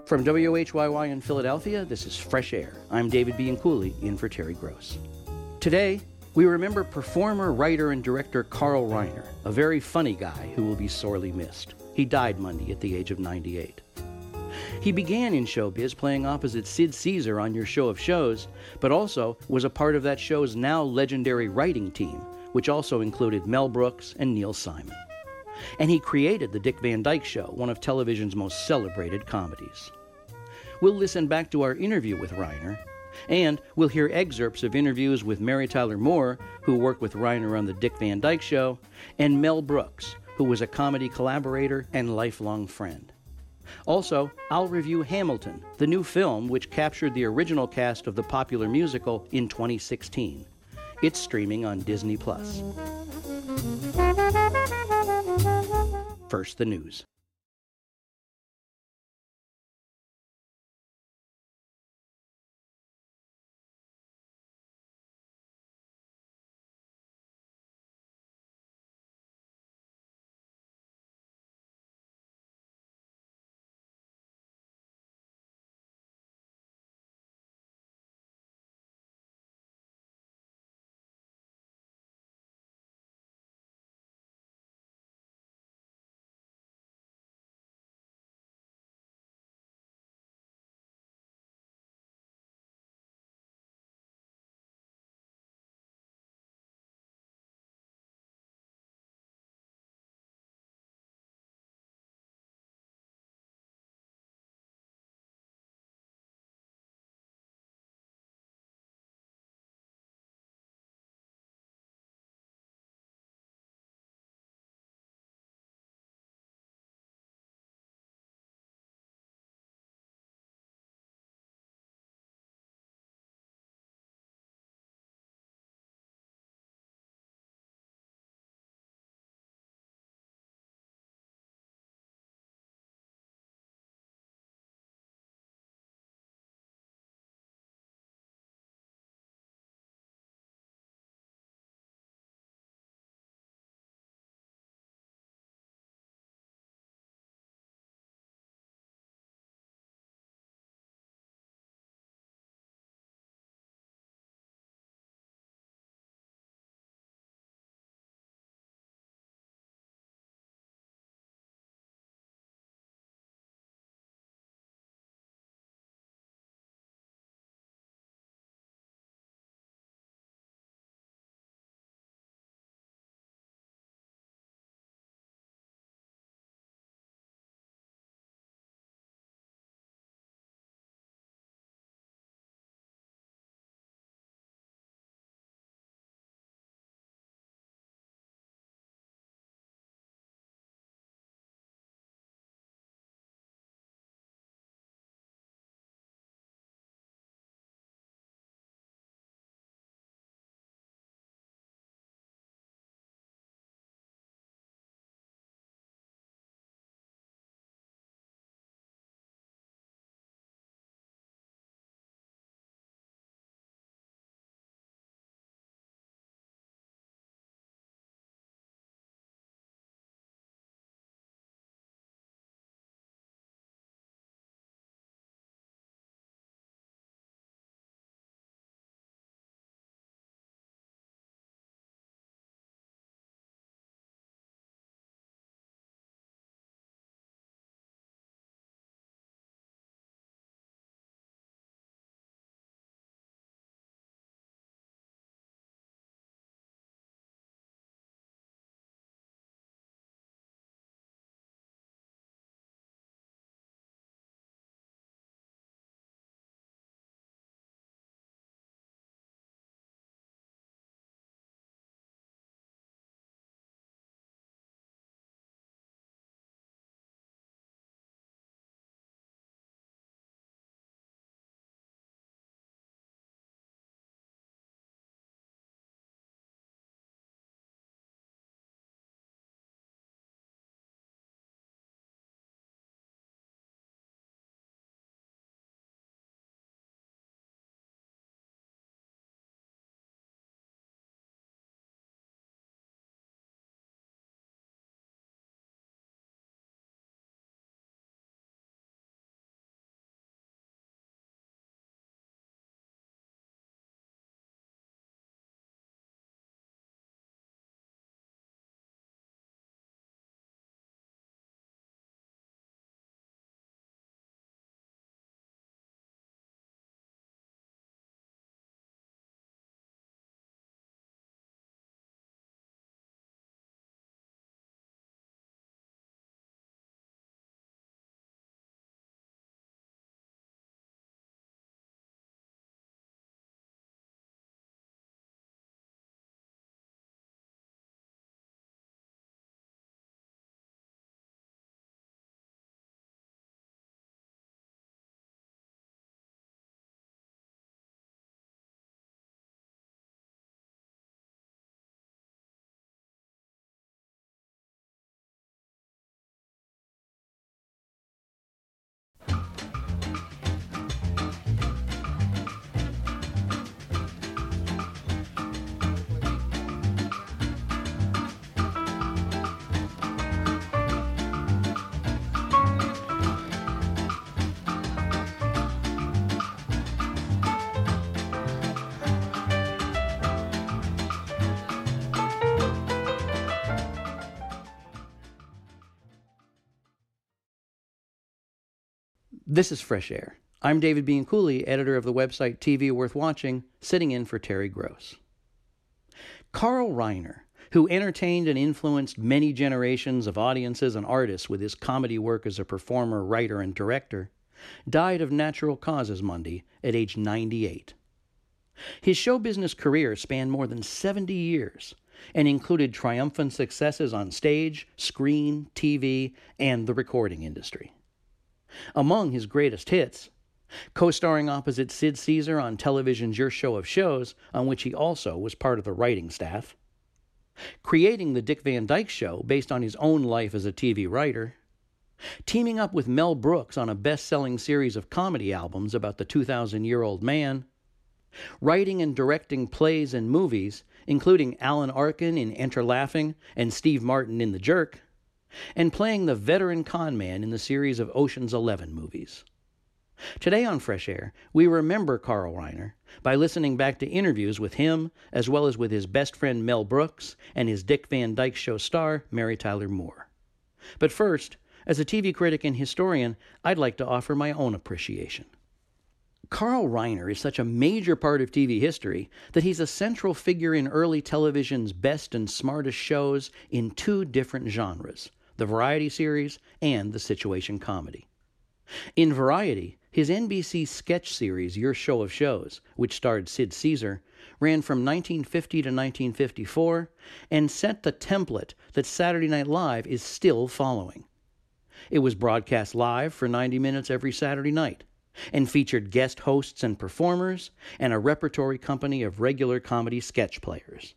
From WHYY in Philadelphia, this is Fresh Air. I'm David Bianculli, in for Terry Gross. Today, we remember performer, writer, and director Carl Reiner, a very funny guy who will be sorely missed. He died Monday at the age of 98. He began in showbiz playing opposite Sid Caesar on Your Show of Shows, but also was a part of that show's now legendary writing team, which also included Mel Brooks and Neil Simon. And he created The Dick Van Dyke Show, one of television's most celebrated comedies. We'll listen back to our interview with Reiner, and we'll hear excerpts of interviews with Mary Tyler Moore, who worked with Reiner on The Dick Van Dyke Show, and Mel Brooks, who was a comedy collaborator and lifelong friend. Also, I'll review Hamilton, the new film which captured the original cast of the popular musical in 2016. It's streaming on Disney+. First, the news. This is Fresh Air. I'm David Bianculli, editor of the website TV Worth Watching, sitting in for Terry Gross. Carl Reiner, who entertained and influenced many generations of audiences and artists with his comedy work as a performer, writer, and director, died of natural causes Monday at age 98. His show business career spanned more than 70 years and included triumphant successes on stage, screen, TV, and the recording industry. Among his greatest hits, co-starring opposite Sid Caesar on television's Your Show of Shows, on which he also was part of the writing staff, creating The Dick Van Dyke Show based on his own life as a TV writer, teaming up with Mel Brooks on a best-selling series of comedy albums about the 2,000-year-old man, writing and directing plays and movies, including Alan Arkin in Enter Laughing and Steve Martin in The Jerk, and playing the veteran con man in the series of Ocean's 11 movies. Today on Fresh Air, we remember Carl Reiner by listening back to interviews with him, as well as with his best friend Mel Brooks and his Dick Van Dyke Show star, Mary Tyler Moore. But first, as a TV critic and historian, I'd like to offer my own appreciation. Carl Reiner is such a major part of TV history that he's a central figure in early television's best and smartest shows in two different genres, the variety series and the situation comedy. In variety, his NBC sketch series Your Show of Shows, which starred Sid Caesar, ran from 1950 to 1954 and set the template that Saturday Night Live is still following. It was broadcast live for 90 minutes every Saturday night and featured guest hosts and performers and a repertory company of regular comedy sketch players.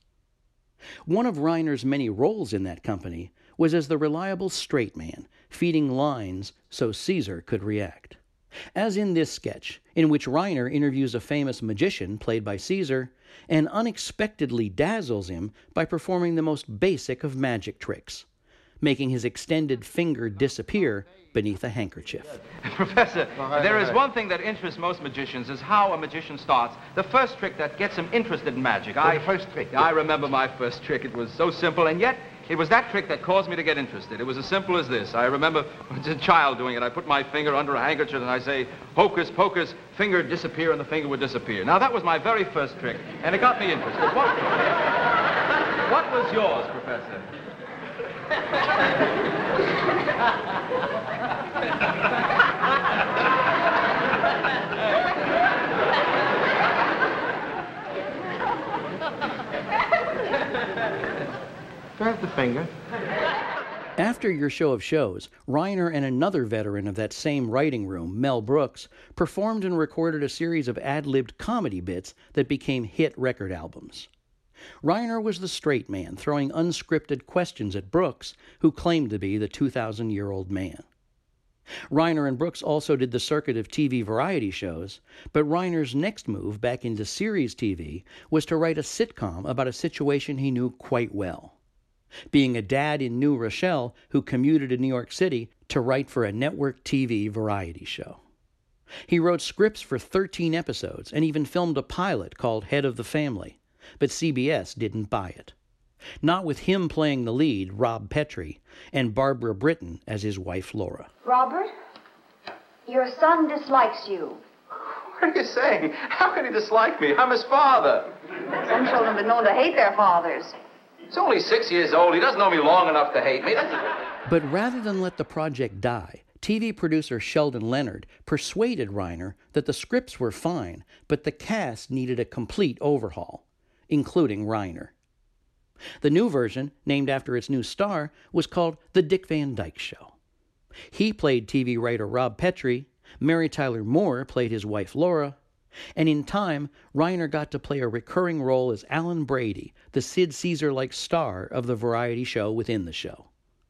One of Reiner's many roles in that company was as the reliable straight man, feeding lines so Caesar could react. As in this sketch, in which Reiner interviews a famous magician played by Caesar and unexpectedly dazzles him by performing the most basic of magic tricks, making his extended finger disappear beneath a handkerchief. Professor, there is one thing that interests most magicians is how a magician starts. The first trick that gets him interested in magic. The first trick. I remember my first trick. It was so simple, and yet it was that trick that caused me to get interested. It was as simple as this. I remember as a child doing it. I put my finger under a handkerchief and I say, hocus pocus, finger disappear, and the finger would disappear. Now that was my very first trick, and it got me interested. What was yours, Professor? Grab the finger. After Your Show of Shows, Reiner and another veteran of that same writing room, Mel Brooks, performed and recorded a series of ad-libbed comedy bits that became hit record albums. Reiner was the straight man throwing unscripted questions at Brooks, who claimed to be the 2,000-year-old man. Reiner and Brooks also did the circuit of TV variety shows, but Reiner's next move back into series TV was to write a sitcom about a situation he knew quite well. Being a dad in New Rochelle who commuted to New York City to write for a network TV variety show. He wrote scripts for 13 episodes and even filmed a pilot called Head of the Family, but CBS didn't buy it. Not with him playing the lead, Rob Petrie, and Barbara Britton as his wife, Laura. Robert, your son dislikes you. What are you saying? How can he dislike me? I'm his father. Some children have been known to hate their fathers. He's only 6 years old. He doesn't know me long enough to hate me. But rather than let the project die, TV producer Sheldon Leonard persuaded Reiner that the scripts were fine, but the cast needed a complete overhaul, including Reiner. The new version, named after its new star, was called The Dick Van Dyke Show. He played TV writer Rob Petrie, Mary Tyler Moore played his wife Laura, and in time, Reiner got to play a recurring role as Alan Brady, the Sid Caesar-like star of the variety show within the show.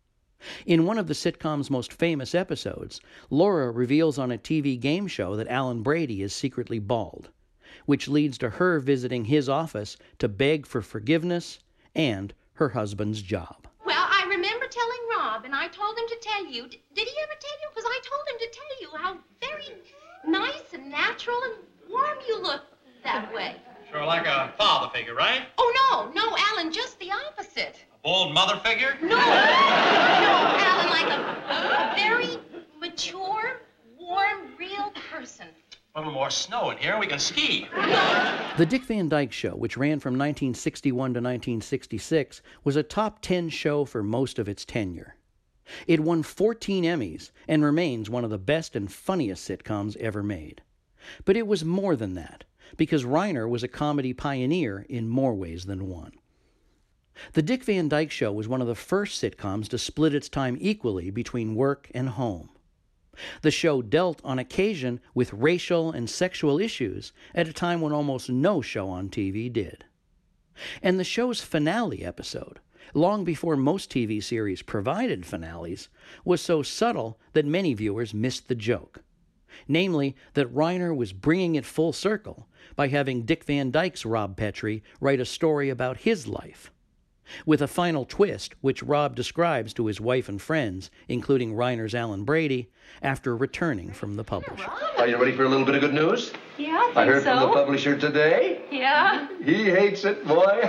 In one of the sitcom's most famous episodes, Laura reveals on a TV game show that Alan Brady is secretly bald, which leads to her visiting his office to beg for forgiveness and her husband's job. Well, I remember telling Rob, and I told him to tell you. Did he ever tell you? Because I told him to tell you how very nice and natural and warm you look that way. Sure like a father figure, right? Oh, no, Alan, just the opposite. A bold mother figure? No, Alan, like a very mature, warm, real person. A little more snow in here, we can ski. The Dick Van Dyke Show, which ran from 1961 to 1966, was a top 10 show for most of its tenure. It won 14 Emmys and remains one of the best and funniest sitcoms ever made. But it was more than that, because Reiner was a comedy pioneer in more ways than one. The Dick Van Dyke Show was one of the first sitcoms to split its time equally between work and home. The show dealt on occasion with racial and sexual issues at a time when almost no show on TV did. And the show's finale episode, long before most TV series provided finales, was so subtle that many viewers missed the joke. Namely, that Reiner was bringing it full circle by having Dick Van Dyke's Rob Petrie write a story about his life, with a final twist which Rob describes to his wife and friends, including Reiner's Alan Brady, after returning from the publisher. Are you ready for a little bit of good news? Yeah, I think I heard so. from the publisher today. Yeah? He hates it, boy.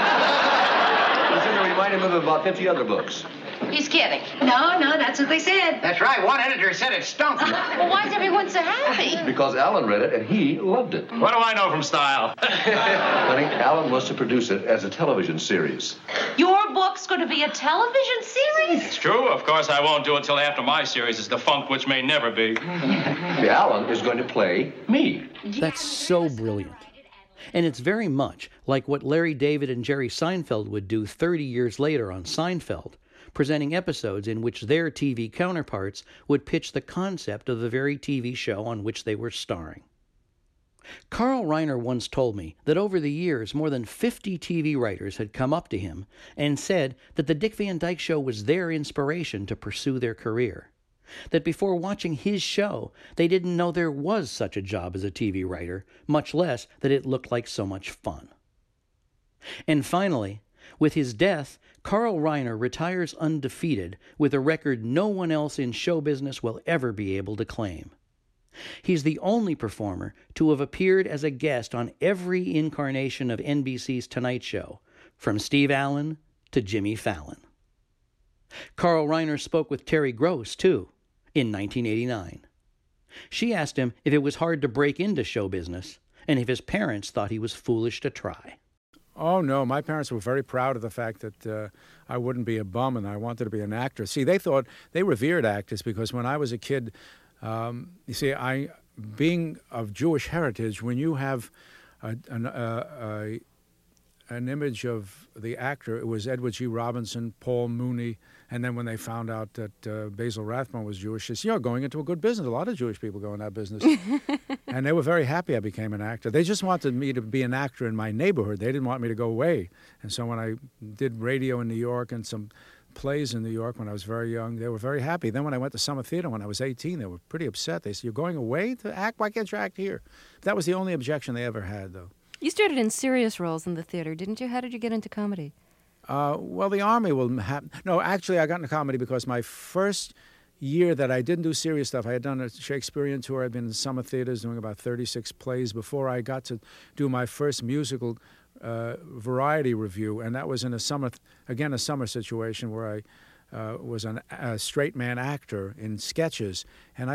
Consider we remind him of about 50 other books. He's kidding. No, that's what they said. That's right. One editor said it stunk. Well, why is everyone so happy? Because Alan read it and he loved it. What do I know from style? Honey, Alan wants to produce it as a television series. Your book's going to be a television series? It's true. Of course, I won't do it till after my series is defunct, which may never be. The Alan is going to play me. That's so brilliant. And it's very much like what Larry David and Jerry Seinfeld would do 30 years later on Seinfeld, presenting episodes in which their TV counterparts would pitch the concept of the very TV show on which they were starring. Carl Reiner once told me that over the years more than 50 TV writers had come up to him and said that the Dick Van Dyke Show was their inspiration to pursue their career. That before watching his show, they didn't know there was such a job as a TV writer, much less that it looked like so much fun. And finally, with his death, Carl Reiner retires undefeated with a record no one else in show business will ever be able to claim. He's the only performer to have appeared as a guest on every incarnation of NBC's Tonight Show, from Steve Allen to Jimmy Fallon. Carl Reiner spoke with Terry Gross, too, in 1989. She asked him if it was hard to break into show business and if his parents thought he was foolish to try. Oh, no. My parents were very proud of the fact that I wouldn't be a bum and I wanted to be an actor. See, they revered actors because when I was a kid, you see, being of Jewish heritage, when you have an image of the actor, it was Edward G. Robinson, Paul Mooney, and then when they found out that Basil Rathbone was Jewish, they said, you're going into a good business. A lot of Jewish people go in that business. And they were very happy I became an actor. They just wanted me to be an actor in my neighborhood. They didn't want me to go away. And so when I did radio in New York and some plays in New York when I was very young, they were very happy. Then when I went to summer theater when I was 18, they were pretty upset. They said, you're going away to act? Why can't you act here? That was the only objection they ever had, though. You started in serious roles in the theater, didn't you? How did you get into comedy? Well, the Army will have... No, actually, I got into comedy because my first year that I didn't do serious stuff, I had done a Shakespearean tour. I'd been in summer theaters doing about 36 plays before I got to do my first musical variety review, and that was in a summer situation where I was a straight man actor in sketches, and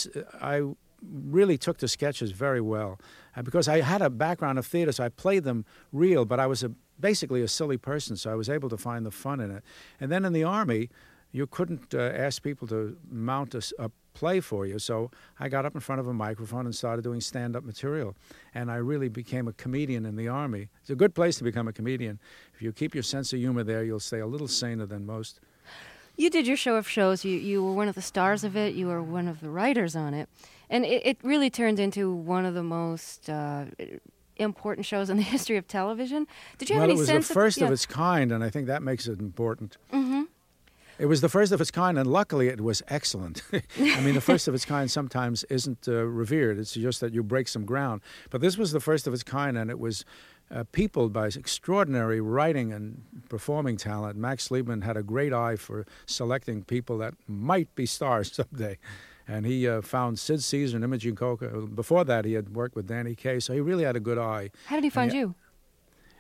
I really took the sketches very well. Because I had a background of theater, so I played them real, but I was basically a silly person, so I was able to find the fun in it. And then in the Army, you couldn't ask people to mount a play for you, so I got up in front of a microphone and started doing stand-up material. And I really became a comedian in the Army. It's a good place to become a comedian. If you keep your sense of humor there, you'll stay a little saner than most. You did your show of shows. You were one of the stars of it. You were one of the writers on it. And it really turned into one of the most important shows in the history of television. Did you have any sense? Well, it was the first of its kind, and I think that makes it important. Mm-hmm. It was the first of its kind, and luckily it was excellent. I mean, the first of its kind sometimes isn't revered. It's just that you break some ground. But this was the first of its kind, and it was peopled by extraordinary writing and performing talent. Max Liebman had a great eye for selecting people that might be stars someday. And he found Sid Caesar and Imogen Coca. Before that, he had worked with Danny Kaye, so he really had a good eye. How did he find you?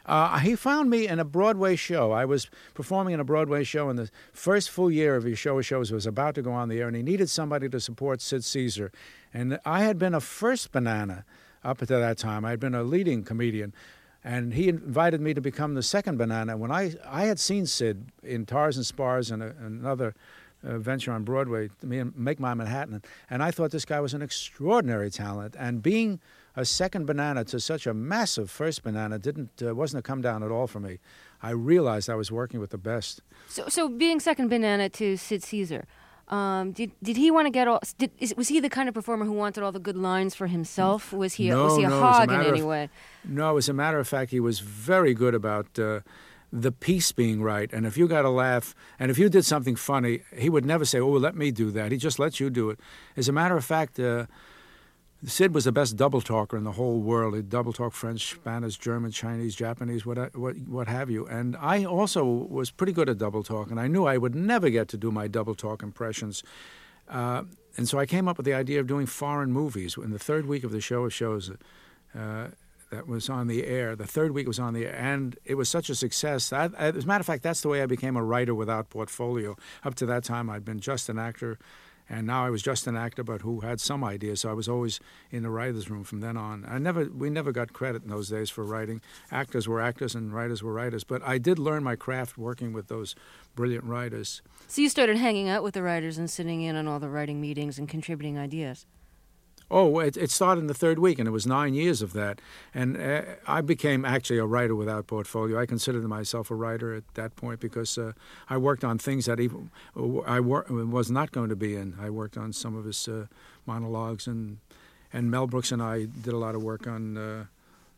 He found me in a Broadway show. I was performing in a Broadway show, and the first full year of his show of shows was about to go on the air, and he needed somebody to support Sid Caesar. And I had been a first banana up to that time. I had been a leading comedian. And he invited me to become the second banana. When I had seen Sid in Tars and Spars and another venture on Broadway, Make My Manhattan, and I thought this guy was an extraordinary talent. And being a second banana to such a massive first banana wasn't a come down at all for me. I realized I was working with the best. So being second banana to Sid Caesar, did he want to get all? Was he the kind of performer who wanted all the good lines for himself? Was he a hog in any way? No, as a matter of fact, he was very good about the piece being right. And if you got a laugh, and if you did something funny, he would never say, "Oh, let me do that." He just lets you do it. As a matter of fact, Sid was the best double talker in the whole world. He'd double talk French, Spanish, German, Chinese, Japanese, what have you. And I also was pretty good at double talk, and I knew I would never get to do my double talk impressions. And so I came up with the idea of doing foreign movies. In the third week of the show of shows that was on the air, the third week was on the air, and it was such a success. As a matter of fact, that's the way I became a writer without portfolio. Up to that time, I'd been just an actor. And now I was just an actor, but who had some ideas. So I was always in the writer's room from then on. We never got credit in those days for writing. Actors were actors and writers were writers. But I did learn my craft working with those brilliant writers. So you started hanging out with the writers and sitting in on all the writing meetings and contributing ideas. Oh, it started in the third week, and it was 9 years of that. And I became actually a writer without portfolio. I considered myself a writer at that point because I worked on things that I was not going to be in. I worked on some of his monologues, and Mel Brooks and I did a lot of work on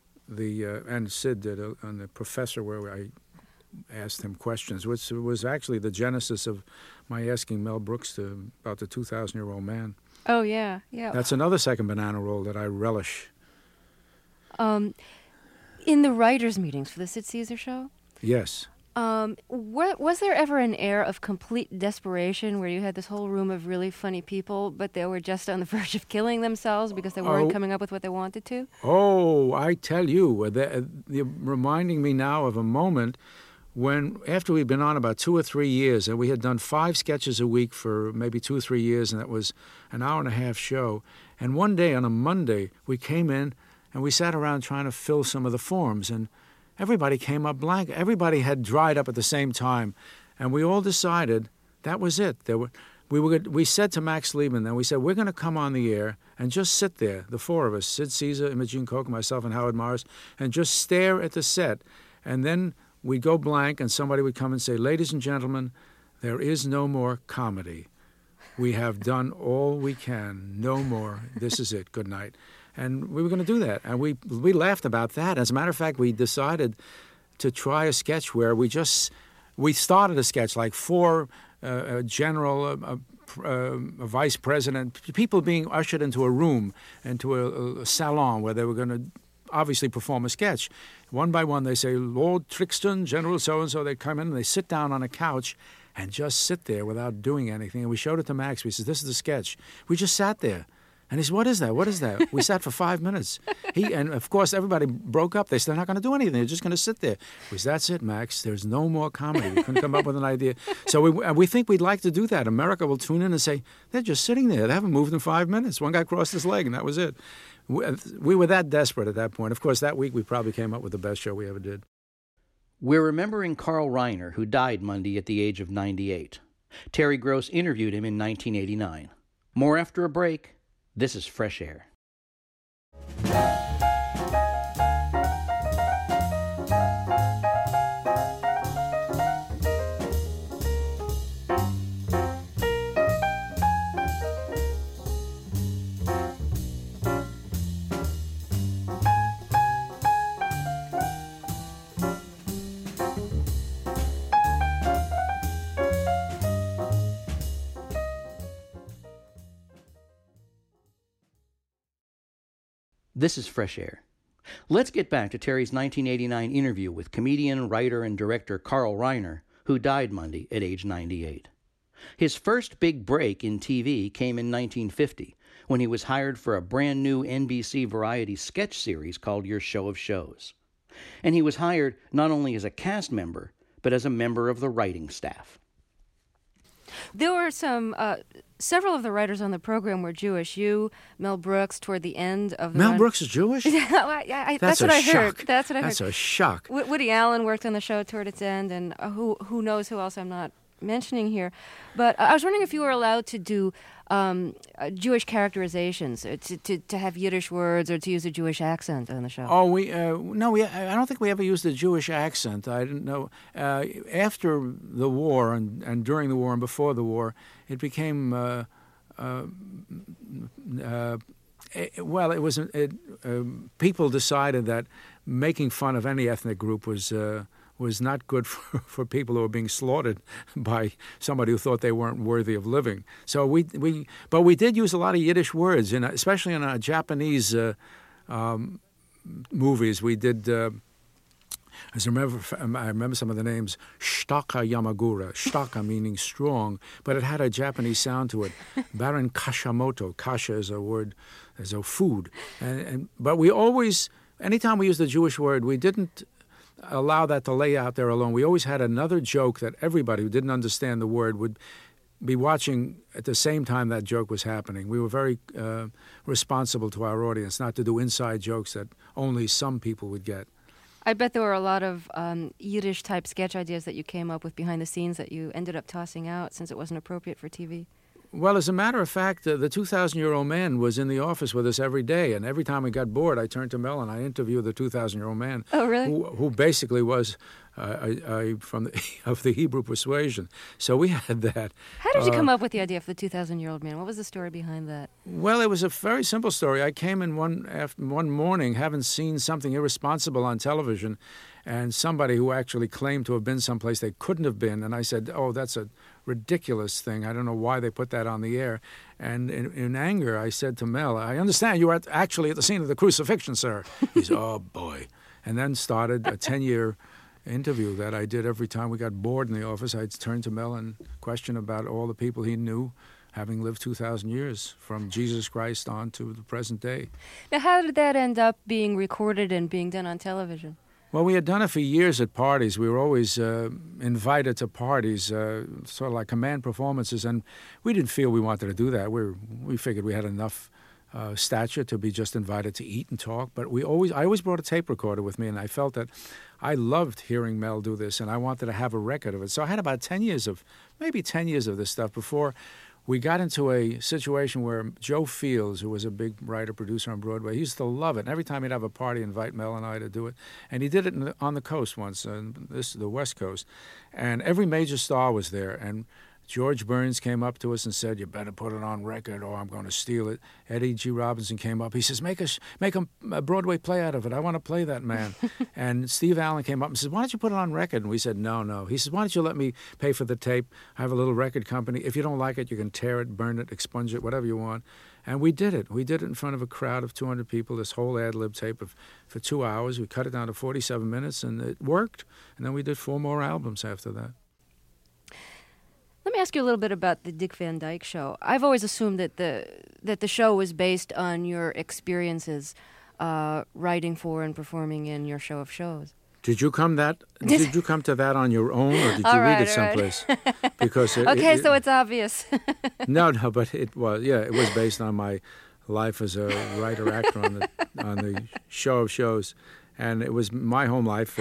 and Sid did on The Professor, where I asked him questions, which was actually the genesis of my asking Mel Brooks about the 2,000-year-old man. Oh, yeah, yeah. That's another second banana role that I relish. In the writers' meetings for the Sid Caesar show? Yes. Was there ever an air of complete desperation where you had this whole room of really funny people, but they were just on the verge of killing themselves because they weren't coming up with what they wanted to? Oh, I tell you, you're reminding me now of a moment when, after we'd been on about 2 or 3 years, and we had done 5 sketches a week for maybe 2 or 3 years, and that was an hour-and-a-half show. And one day, on a Monday, we came in, and we sat around trying to fill some of the forms, and everybody came up blank. Everybody had dried up at the same time, and we all decided that was it. We said to Max Liebman, and we said, we're going to come on the air and just sit there, the 4 of us, Sid Caesar, Imogene Coca, myself, and Howard Morris, and just stare at the set. And then we'd go blank, and somebody would come and say, ladies and gentlemen, there is no more comedy. We have done all we can. No more. This is it. Good night. And we were going to do that. And we laughed about that. As a matter of fact, we decided to try a sketch where we started a sketch like 4 a general, a vice president, people being ushered into a room, into a salon where they were going to obviously perform a sketch. One by one, they say, Lord Trixton, General so-and-so. They come in and they sit down on a couch and just sit there without doing anything. And we showed it to Max. We said, this is the sketch. We just sat there. And he said, what is that? What is that? We sat for 5 minutes. And, of course, everybody broke up. They said, they're not going to do anything. They're just going to sit there. We said, that's it, Max. There's no more comedy. We couldn't come up with an idea. So we think we'd like to do that. America will tune in and say, they're just sitting there. They haven't moved in 5 minutes. One guy crossed his leg, and that was it. We were that desperate at that point. Of course, that week we probably came up with the best show we ever did. We're remembering Carl Reiner, who died Monday at the age of 98. Terry Gross interviewed him in 1989. More after a break. This is Fresh Air. This is Fresh Air. Let's get back to Terry's 1989 interview with comedian, writer, and director Carl Reiner, who died Monday at age 98. His first big break in TV came in 1950, when he was hired for a brand new NBC variety sketch series called Your Show of Shows. And he was hired not only as a cast member, but as a member of the writing staff. There were several of the writers on the program were Jewish. You, Mel Brooks, toward the end of the Mel Brooks is Jewish? That's what I heard. That's what I heard. That's a shock. Woody Allen worked on the show toward its end, and who knows who else I'm not mentioning here. But I was wondering if you were allowed to do Jewish characterizations, to have Yiddish words, or to use a Jewish accent on the show. Oh, I don't think we ever used a Jewish accent. I didn't know. After the war and during the war and before the war, it became people decided that making fun of any ethnic group was not good for people who were being slaughtered by somebody who thought they weren't worthy of living. So we did use a lot of Yiddish words, especially in our Japanese movies. We did. I remember some of the names. Shtaka Yamagura, Shtaka meaning strong, but it had a Japanese sound to it. Baron Kashamoto, kasha is a word, as a food, but we always, anytime we used a Jewish word, we didn't allow that to lay out there alone. We always had another joke that everybody who didn't understand the word would be watching at the same time that joke was happening. We were very responsible to our audience, not to do inside jokes that only some people would get. I bet there were a lot of Yiddish-type sketch ideas that you came up with behind the scenes that you ended up tossing out since it wasn't appropriate for TV. Well, as a matter of fact, the 2,000-year-old man was in the office with us every day, and every time we got bored, I turned to Mel and I interviewed the 2,000-year-old man. Oh, really? Who basically was of the Hebrew persuasion. So we had that. How did you come up with the idea for the 2,000-year-old man? What was the story behind that? Well, it was a very simple story. I came in one morning, having seen something irresponsible on television, and somebody who actually claimed to have been someplace they couldn't have been, and I said, "Oh, that's a ridiculous thing. I don't know why they put that on the air." And in anger, I said to Mel, "I understand you were actually at the scene of the crucifixion, sir." He said, "Oh, boy." And then started a 10-year interview that I did every time we got bored in the office. I'd turn to Mel and question about all the people he knew, having lived 2,000 years, from Jesus Christ on to the present day. Now, how did that end up being recorded and being done on television? Well, we had done it for years at parties. We were always invited to parties, sort of like command performances, and we didn't feel we wanted to do that. We figured we had enough stature to be just invited to eat and talk, but I always brought a tape recorder with me, and I felt that I loved hearing Mel do this, and I wanted to have a record of it. So I had about 10 years of this stuff before we got into a situation where Joe Fields, who was a big writer, producer on Broadway, he used to love it. And every time he'd have a party, invite Mel and I to do it. And he did it on the coast once, the West Coast. And every major star was there. And George Burns came up to us and said, "You better put it on record or I'm going to steal it." Eddie G. Robinson came up. He says, make a Broadway play out of it. I want to play that man." And Steve Allen came up and said, "Why don't you put it on record?" And we said, no. He says, "Why don't you let me pay for the tape? I have a little record company. If you don't like it, you can tear it, burn it, expunge it, whatever you want." And we did it. We did it in front of a crowd of 200 people, this whole ad-lib tape for 2 hours. We cut it down to 47 minutes, and it worked. And then we did 4 more albums after that. Let me ask you a little bit about the Dick Van Dyke Show. I've always assumed that the show was based on your experiences writing for and performing in your show of shows. Did you come to that on your own, or did you read it someplace? Because so it's obvious. No, but it was based on my life as a writer actor on the show of shows, and it was my home life,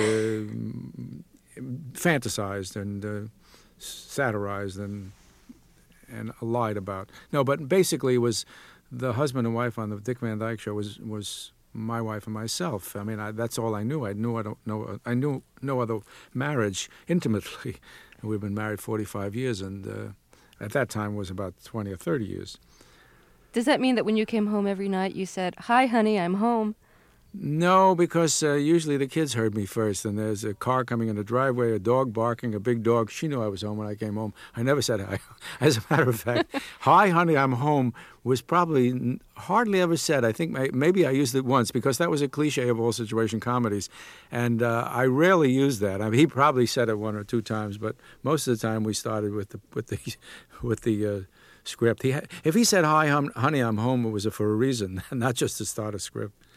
fantasized and satirized and lied about. No, but basically it was the husband and wife on the Dick Van Dyke Show was my wife and myself. I mean, that's all I knew. I knew no other marriage intimately. We've been married 45 years, and at that time it was about 20 or 30 years. Does that mean that when you came home every night you said, "Hi, honey, I'm home"? No, because usually the kids heard me first, and there's a car coming in the driveway, a dog barking, a big dog. She knew I was home when I came home. I never said hi. As a matter of fact, "Hi, honey, I'm home" was probably hardly ever said. I think maybe I used it once, because that was a cliche of all situation comedies, and I rarely used that. I mean, he probably said it 1 or 2 times, but most of the time we started with the script. If he said, "Hi, honey, I'm home," it was for a reason, not just to start a script.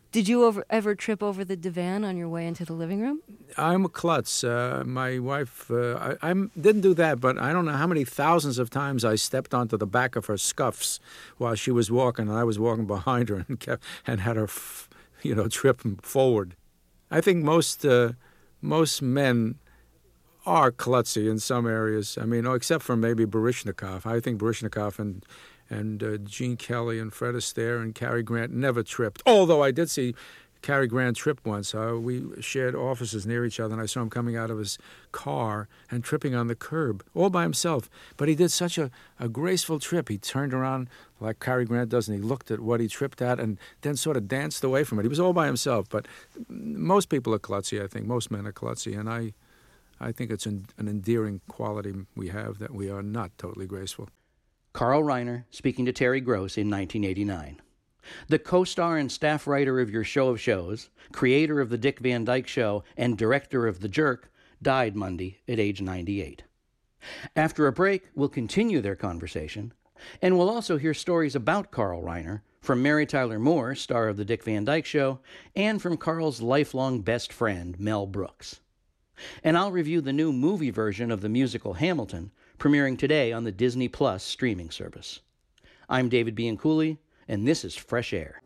Did you ever trip over the divan on your way into the living room? I'm a klutz. My wife, I didn't do that, but I don't know how many thousands of times I stepped onto the back of her scuffs while she was walking, and I was walking behind her and had her, trip forward. I think most men are klutzy in some areas. I mean, except for maybe Baryshnikov. I think Baryshnikov and Gene Kelly and Fred Astaire and Cary Grant never tripped. Although I did see Cary Grant trip once. We shared offices near each other, and I saw him coming out of his car and tripping on the curb, all by himself. But he did such a graceful trip. He turned around like Cary Grant does, and he looked at what he tripped at and then sort of danced away from it. He was all by himself. But most people are klutzy, I think. Most men are klutzy, and I think it's an endearing quality we have that we are not totally graceful. Carl Reiner speaking to Terry Gross in 1989. The co-star and staff writer of your show of shows, creator of The Dick Van Dyke Show, and director of The Jerk, died Monday at age 98. After a break, we'll continue their conversation, and we'll also hear stories about Carl Reiner from Mary Tyler Moore, star of The Dick Van Dyke Show, and from Carl's lifelong best friend, Mel Brooks. And I'll review the new movie version of the musical Hamilton, premiering today on the Disney Plus streaming service. I'm David Bianculli, and this is Fresh Air.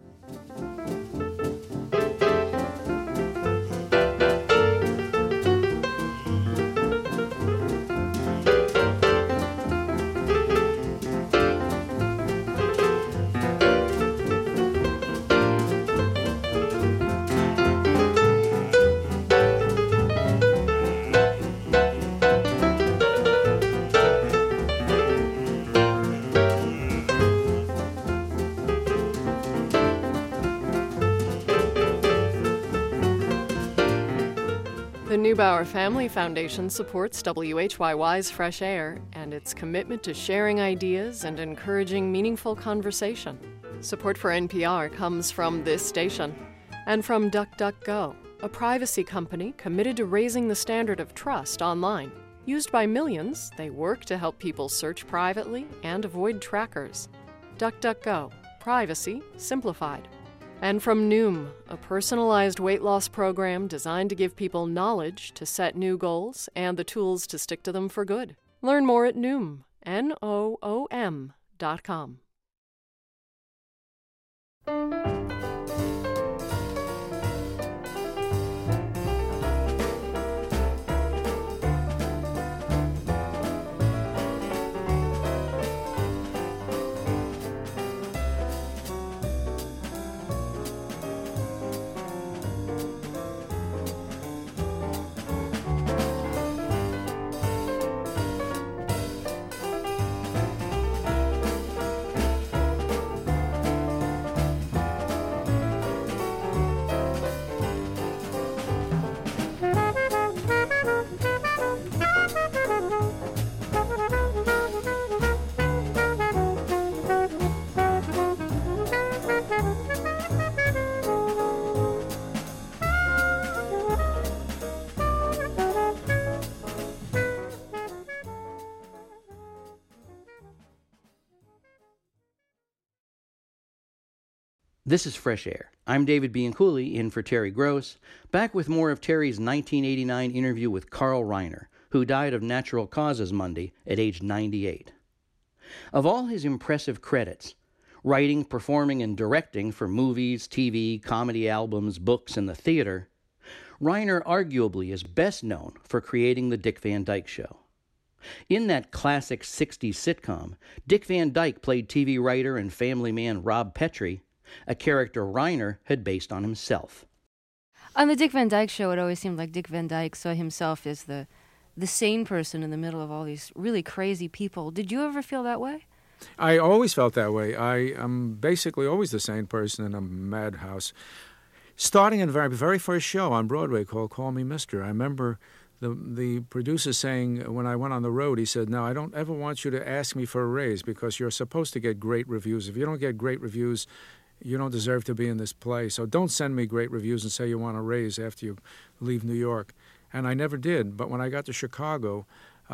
The Neubauer Family Foundation supports WHYY's Fresh Air and its commitment to sharing ideas and encouraging meaningful conversation. Support for NPR comes from this station and from DuckDuckGo, a privacy company committed to raising the standard of trust online. Used by millions, they work to help people search privately and avoid trackers. DuckDuckGo, privacy simplified. And from Noom, a personalized weight loss program designed to give people knowledge to set new goals and the tools to stick to them for good. Learn more at Noom, Noom.com. This is Fresh Air. I'm David Bianculli, in for Terry Gross, back with more of Terry's 1989 interview with Carl Reiner, who died of natural causes Monday at age 98. Of all his impressive credits, writing, performing, and directing for movies, TV, comedy albums, books, and the theater, Reiner arguably is best known for creating The Dick Van Dyke Show. In that classic 60s sitcom, Dick Van Dyke played TV writer and family man Rob Petrie, a character Reiner had based on himself. On the Dick Van Dyke Show, it always seemed like Dick Van Dyke saw himself as the sane person in the middle of all these really crazy people. Did you ever feel that way? I always felt that way. I am basically always the sane person in a madhouse. Starting in the very first show on Broadway called Call Me Mister, I remember the producer saying, when I went on the road, he said, "Now, I don't ever want you to ask me for a raise because you're supposed to get great reviews. If you don't get great reviews, you don't deserve to be in this play. So don't send me great reviews and say you want a raise after you leave New York." And I never did. But when I got to Chicago,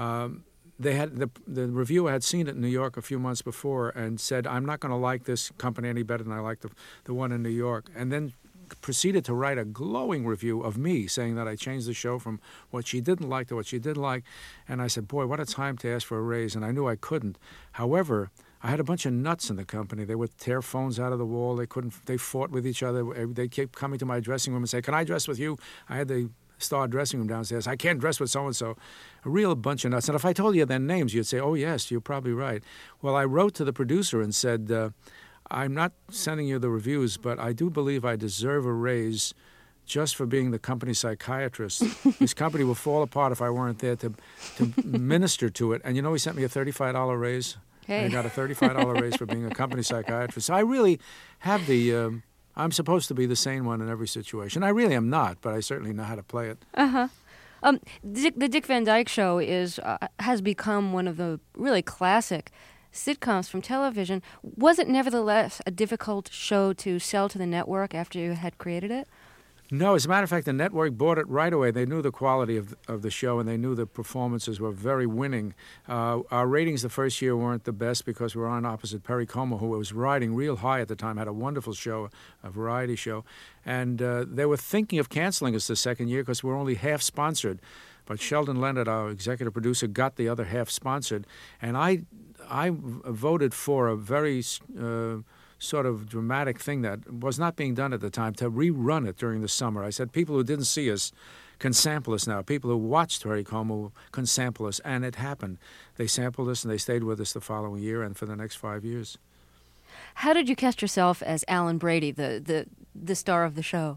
they had the reviewer had seen it in New York a few months before and said, "I'm not going to like this company any better than I like the one in New York." And then proceeded to write a glowing review of me, saying that I changed the show from what she didn't like to what she did like. And I said, boy, what a time to ask for a raise. And I knew I couldn't. However, I had a bunch of nuts in the company. They would tear phones out of the wall. They fought with each other. They kept coming to my dressing room and say, can I dress with you? I had the Star dressing room downstairs. I can't dress with so-and-so. A real bunch of nuts. And if I told you their names, you'd say, oh, yes, you're probably right. Well, I wrote to the producer and said, I'm not sending you the reviews, but I do believe I deserve a raise just for being the company psychiatrist. This company will fall apart if I weren't there to minister to it. And you know, he sent me a $35 raise. Hey. I got a $35 raise for being a company psychiatrist. So I really have I'm supposed to be the sane one in every situation. I really am not, but I certainly know how to play it. Uh-huh. The Dick Van Dyke Show has become one of the really classic sitcoms from television. Was it nevertheless a difficult show to sell to the network after you had created it? No, as a matter of fact, the network bought it right away. They knew the quality of the show, and they knew the performances were very winning. Our ratings the first year weren't the best because we were on opposite Perry Como, who was riding real high at the time, had a wonderful show, a variety show. And they were thinking of canceling us the second year because we were only half sponsored. But Sheldon Leonard, our executive producer, got the other half sponsored. And I voted for a very sort of dramatic thing that was not being done at the time, to rerun it during the summer. I said, people who didn't see us can sample us now. People who watched Perry Como can sample us, and it happened. They sampled us, and they stayed with us the following year and for the next 5 years. How did you cast yourself as Alan Brady, the star of the show?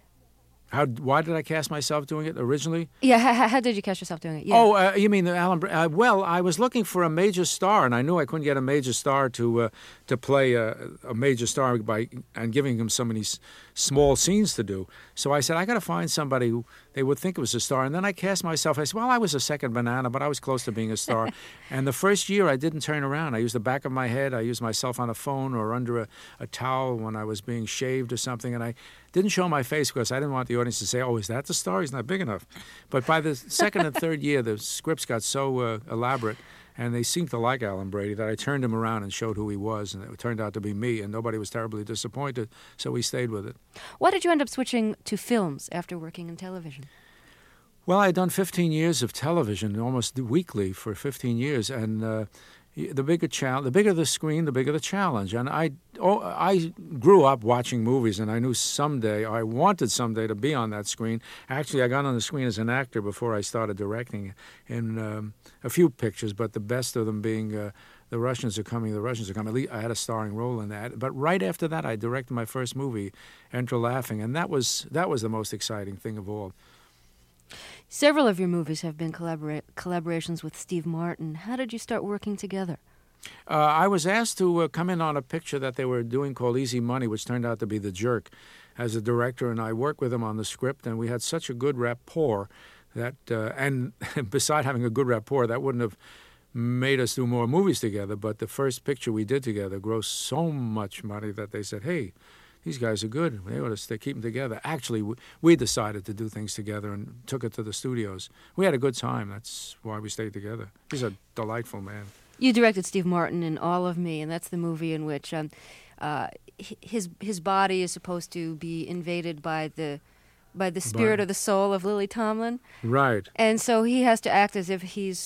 Why did I cast myself doing it originally? Yeah, how did you cast yourself doing it? Yeah. Oh, you mean Alan? Well, I was looking for a major star, and I knew I couldn't get a major star to play a major star and giving him so many small scenes to do. So I said, I got to find somebody who they would think was a star. And then I cast myself. I said, well, I was a second banana, but I was close to being a star. And the first year, I didn't turn around. I used the back of my head. I used myself on a phone or under a towel when I was being shaved or something, and I didn't show my face because I didn't want the audience to say, oh, is that the star? He's not big enough. But by the second and third year, the scripts got so elaborate, and they seemed to like Alan Brady, that I turned him around and showed who he was, and it turned out to be me, and nobody was terribly disappointed, so we stayed with it. Why did you end up switching to films after working in television? Well, I had done 15 years of television, almost weekly for 15 years, and the bigger the screen, the bigger the challenge. And I grew up watching movies, and I knew I wanted someday to be on that screen. Actually, I got on the screen as an actor before I started directing in a few pictures, but the best of them being The Russians Are Coming, The Russians Are Coming. At least I had a starring role in that. But right after that, I directed my first movie, Enter Laughing, and that was the most exciting thing of all. Several of your movies have been collaborations with Steve Martin. How did you start working together? I was asked to come in on a picture that they were doing called Easy Money, which turned out to be The Jerk, as a director, and I worked with him on the script, and we had such a good rapport that, and beside having a good rapport, that wouldn't have made us do more movies together, but the first picture we did together grossed so much money that they said, hey, these guys are good. They ought to keep them together. Actually, we decided to do things together and took it to the studios. We had a good time. That's why we stayed together. He's a delightful man. You directed Steve Martin in All of Me, and that's the movie in which his body is supposed to be invaded by the spirit or the soul of Lily Tomlin. Right. And so he has to act as if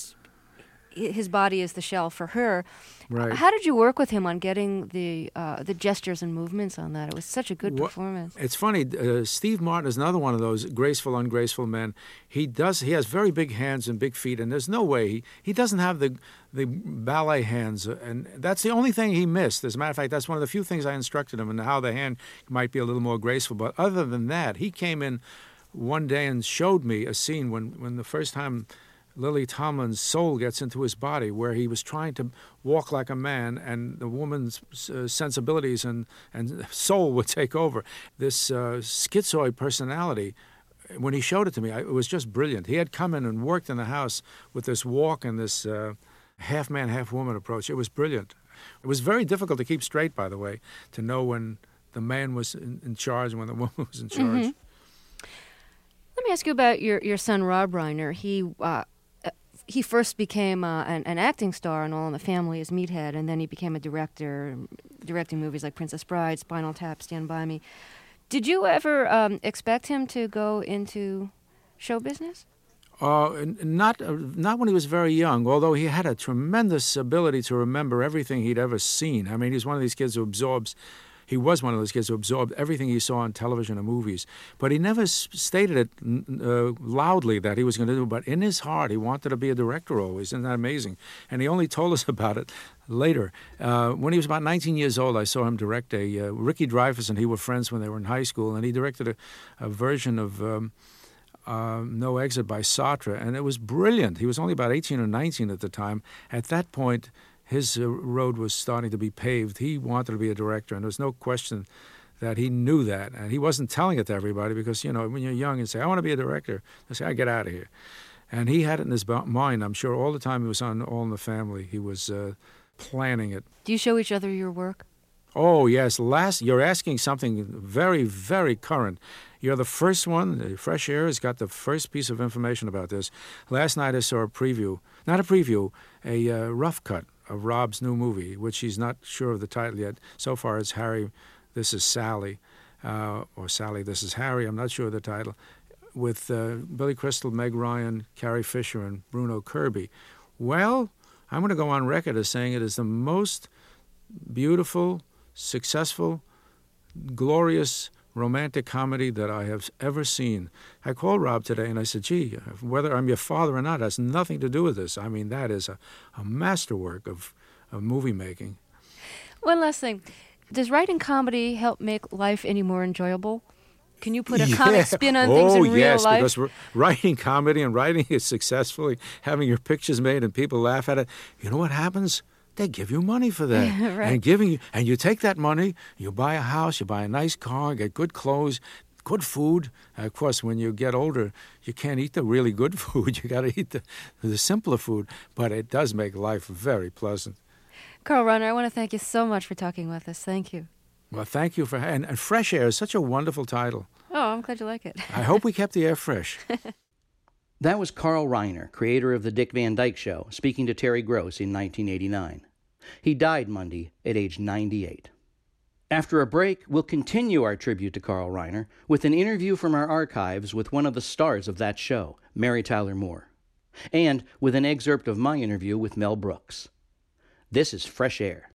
his body is the shell for her. Right. How did you work with him on getting the gestures and movements on that? It was such a good performance. It's funny. Steve Martin is another one of those graceful, ungraceful men. He has very big hands and big feet, and there's no way he doesn't have the ballet hands, and that's the only thing he missed. As a matter of fact, that's one of the few things I instructed him in, how the hand might be a little more graceful. But other than that, he came in one day and showed me a scene when the first time Lily Tomlin's soul gets into his body, where he was trying to walk like a man, and the woman's sensibilities and soul would take over. This schizoid personality, when he showed it to me, it was just brilliant. He had come in and worked in the house with this walk and this half-man, half-woman approach. It was brilliant. It was very difficult to keep straight, by the way, to know when the man was in charge and when the woman was in charge. Mm-hmm. Let me ask you about your son, Rob Reiner. He first became an acting star in All in the Family as Meathead, and then he became a director, directing movies like Princess Bride, Spinal Tap, Stand By Me. Did you ever expect him to go into show business? Not when he was very young, although he had a tremendous ability to remember everything he'd ever seen. I mean, he was one of those kids who absorbed everything he saw on television and movies. But he never stated it loudly that he was going to do it. But in his heart, he wanted to be a director always. Isn't that amazing? And he only told us about it later. When he was about 19 years old, I saw him direct Ricky Dreyfuss and he were friends when they were in high school, and he directed a version of No Exit by Sartre, and it was brilliant. He was only about 18 or 19 at the time. At that point, his road was starting to be paved. He wanted to be a director, and there's no question that he knew that. And he wasn't telling it to everybody because, when you're young and say, I want to be a director, they say, I get out of here. And he had it in his mind, I'm sure, all the time he was on All in the Family. He was planning it. Do you show each other your work? Oh, yes. You're asking something very, very current. You're the first one. Fresh Air has got the first piece of information about this. Last night I saw a rough cut of Rob's new movie, which he's not sure of the title yet. So far it's Harry, This is Sally, or Sally, This is Harry. I'm not sure of the title. With Billy Crystal, Meg Ryan, Carrie Fisher, and Bruno Kirby. Well, I'm going to go on record as saying it is the most beautiful, successful, glorious romantic comedy that I have ever seen. I called Rob today and I said, gee, whether I'm your father or not has nothing to do with this. I mean, that is a masterwork of movie making. One last thing. Does writing comedy help make life any more enjoyable? Can you put a comic spin on things in real life? Oh, yes, because writing comedy and writing it successfully, having your pictures made and people laugh at it, you know what happens? They give you money for that. Right. And you take that money, you buy a house, you buy a nice car, get good clothes, good food. Of course, when you get older, you can't eat the really good food. You got to eat the simpler food. But it does make life very pleasant. Carl Reiner, I want to thank you so much for talking with us. Thank you. Well, thank you and Fresh Air is such a wonderful title. Oh, I'm glad you like it. I hope we kept the air fresh. That was Carl Reiner, creator of The Dick Van Dyke Show, speaking to Terry Gross in 1989. He died Monday at age 98. After a break, we'll continue our tribute to Carl Reiner with an interview from our archives with one of the stars of that show, Mary Tyler Moore, and with an excerpt of my interview with Mel Brooks. This is Fresh Air.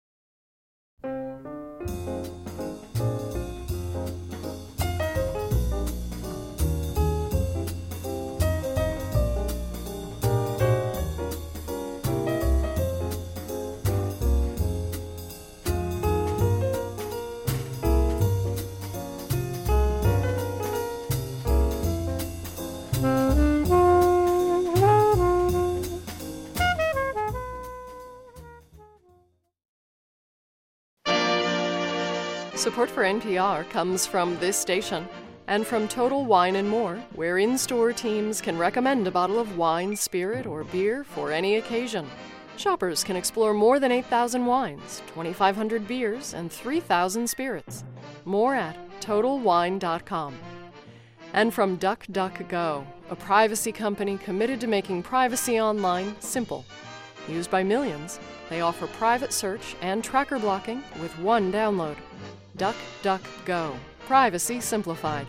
Support for NPR comes from this station and from Total Wine & More, where in-store teams can recommend a bottle of wine, spirit, or beer for any occasion. Shoppers can explore more than 8,000 wines, 2,500 beers, and 3,000 spirits. More at TotalWine.com. And from DuckDuckGo, a privacy company committed to making privacy online simple. Used by millions, they offer private search and tracker blocking with one download. DuckDuckGo. Privacy simplified.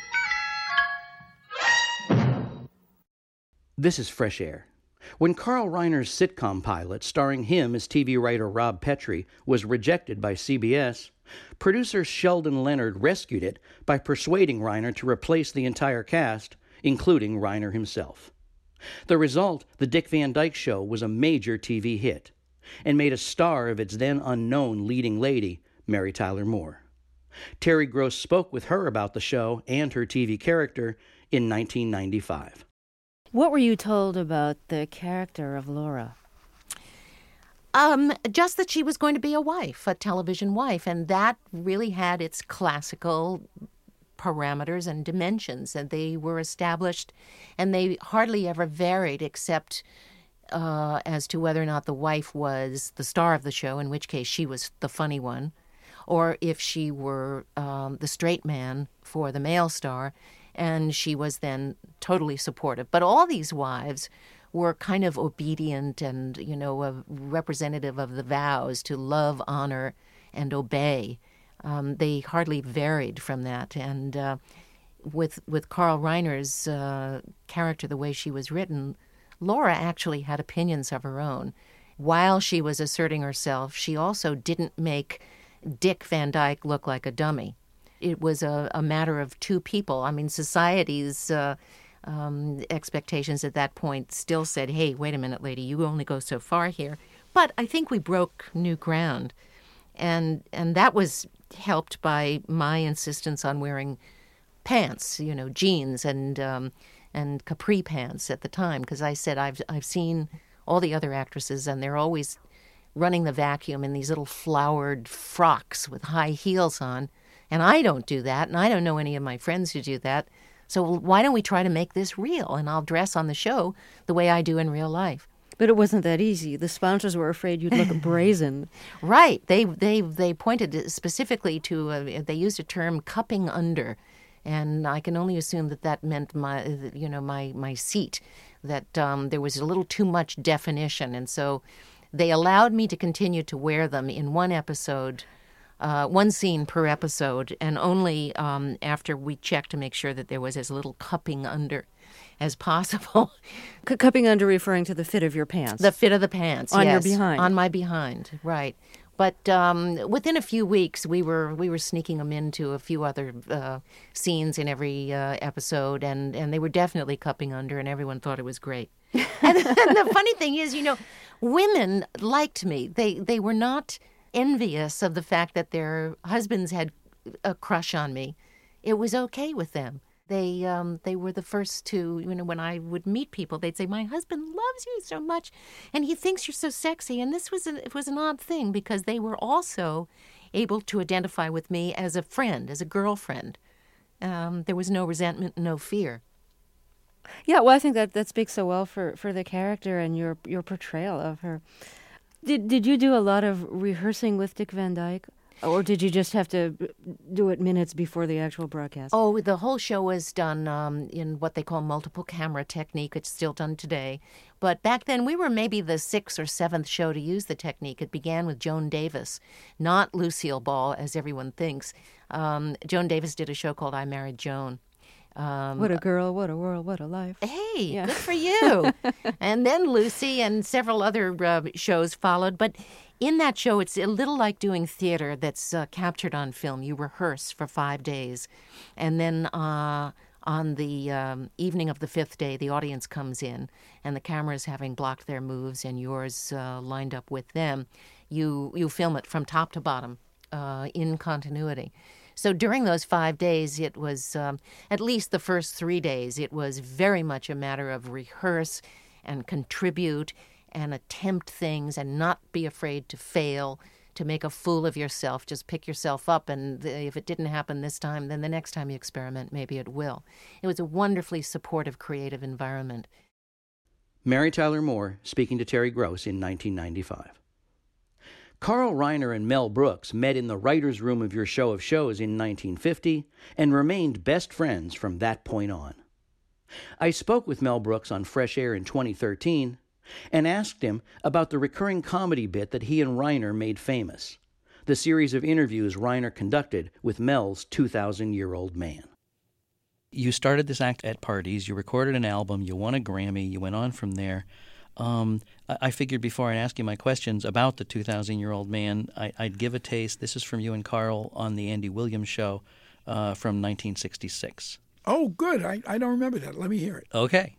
This is Fresh Air. When Carl Reiner's sitcom pilot, starring him as TV writer Rob Petrie, was rejected by CBS, producer Sheldon Leonard rescued it by persuading Reiner to replace the entire cast, including Reiner himself. The result, The Dick Van Dyke Show, was a major TV hit and made a star of its then unknown leading lady, Mary Tyler Moore. Terry Gross spoke with her about the show and her TV character in 1995. What were you told about the character of Laura? Just that she was going to be a wife, a television wife, and that really had its classical parameters and dimensions, and they were established, and they hardly ever varied except as to whether or not the wife was the star of the show, in which case she was the funny one, or if she were the straight man for the male star, and she was then totally supportive. But all these wives were kind of obedient and, a representative of the vows to love, honor, and obey. They hardly varied from that. And with Carl Reiner's character, the way she was written, Laura actually had opinions of her own. While she was asserting herself, she also didn't make Dick Van Dyke look like a dummy. It was a matter of two people. I mean, society's expectations at that point still said, hey, wait a minute, lady, you only go so far here. But I think we broke new ground. And that was helped by my insistence on wearing pants, jeans and capri pants at the time, because I said I've seen all the other actresses, and they're always running the vacuum in these little flowered frocks with high heels on, and I don't do that, and I don't know any of my friends who do that. So why don't we try to make this real, and I'll dress on the show the way I do in real life. But it wasn't that easy. The sponsors were afraid you'd look brazen. Right. They pointed specifically to, they used a term, cupping under. And I can only assume that meant my seat, that there was a little too much definition. And so they allowed me to continue to wear them in one episode, one scene per episode, and only after we checked to make sure that there was as little cupping under as possible. Cupping under referring to the fit of your pants. The fit of the pants, on yes. your behind. On my behind, right. But within a few weeks, we were sneaking them into a few other scenes in every episode, and they were definitely cupping under, and everyone thought it was great. and the funny thing is, women liked me. They were not envious of the fact that their husbands had a crush on me. It was okay with them. They were the first to, when I would meet people, they'd say, my husband loves you so much, and he thinks you're so sexy. And this was an odd thing, because they were also able to identify with me as a friend, as a girlfriend. There was no resentment, no fear. Yeah, well, I think that speaks so well for the character and your portrayal of her. Did you do a lot of rehearsing with Dick Van Dyke? Or did you just have to do it minutes before the actual broadcast? Oh, the whole show was done in what they call multiple camera technique. It's still done today. But back then, we were maybe the 6th or 7th show to use the technique. It began with Joan Davis, not Lucille Ball, as everyone thinks. Joan Davis did a show called I Married Joan. What a girl, what a world, what a life. Hey, yeah. Good for you. And then Lucy and several other shows followed. But in that show, it's a little like doing theater that's captured on film. You rehearse for 5 days. And then on the evening of the 5th day, the audience comes in, and the cameras having blocked their moves and yours lined up with them, you film it from top to bottom in continuity. So during those 5 days, it was, at least the first 3 days, it was very much a matter of rehearse and contribute and attempt things and not be afraid to fail, to make a fool of yourself. Just pick yourself up, and if it didn't happen this time, then the next time you experiment, maybe it will. It was a wonderfully supportive, creative environment. Mary Tyler Moore speaking to Terry Gross in 1995. Carl Reiner and Mel Brooks met in the writer's room of your show of shows in 1950 and remained best friends from that point on. I spoke with Mel Brooks on Fresh Air in 2013 and asked him about the recurring comedy bit that he and Reiner made famous, the series of interviews Reiner conducted with Mel's 2,000-year-old man. You started this act at parties, you recorded an album, you won a Grammy, you went on from there. I figured before I ask you my questions about the 2,000-year-old man, I'd give a taste. This is from you and Carl on the Andy Williams Show from 1966. Oh, good. I don't remember that. Let me hear it. Okay.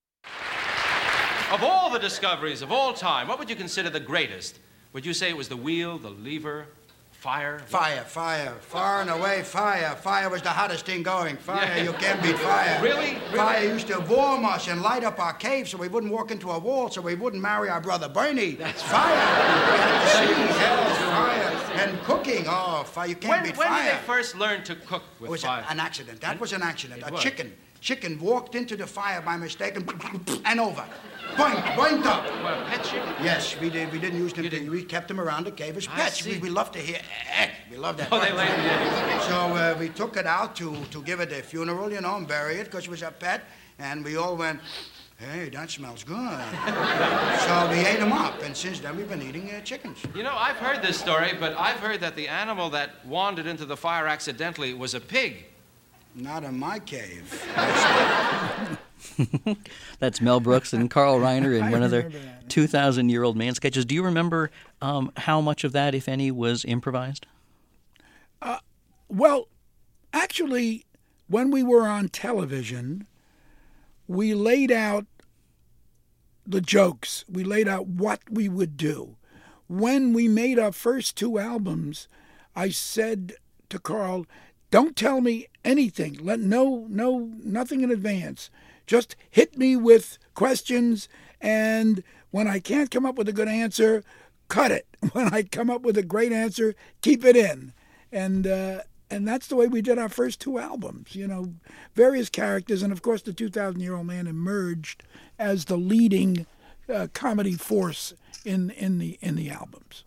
Of all the discoveries of all time, what would you consider the greatest? Would you say it was the wheel, the lever, fire? Fire. Far and away, fire. Fire was the hottest thing going. Fire, you can't beat fire. Really? Fire used to warm us and light up our cave so we wouldn't walk into a wall, so we wouldn't marry our brother Bernie. That's fire. We had to see hell's fire. And cooking, oh, fire, you can't beat fire. When did they first learn to cook with fire? It was an accident. That was an accident. Chicken walked into the fire by mistake and over. Point up. Well, pet chicken? Yes, we didn't use them. We kept them around the cave as pets. We love to hear. We love that. Oh, they like it. So we took it out to give it a funeral, and bury it because it was a pet. And we all went, Hey, that smells good. So we ate them up, and since then we've been eating chickens. You know, I've heard this story, but I've heard that the animal that wandered into the fire accidentally was a pig. Not in my cave. That's Mel Brooks and Carl Reiner in one of their 2,000-year-old man sketches. Do you remember how much of that, if any, was improvised? Well, actually, when we were on television, we laid out the jokes. We laid out what we would do. When we made our first 2 albums, I said to Carl, don't tell me anything. Nothing in advance. Just hit me with questions, and when I can't come up with a good answer, cut it. When I come up with a great answer, keep it in. And that's the way we did our first 2 albums. You know, various characters, and of course the 2,000-Year-Old Man emerged as the leading comedy force in the albums.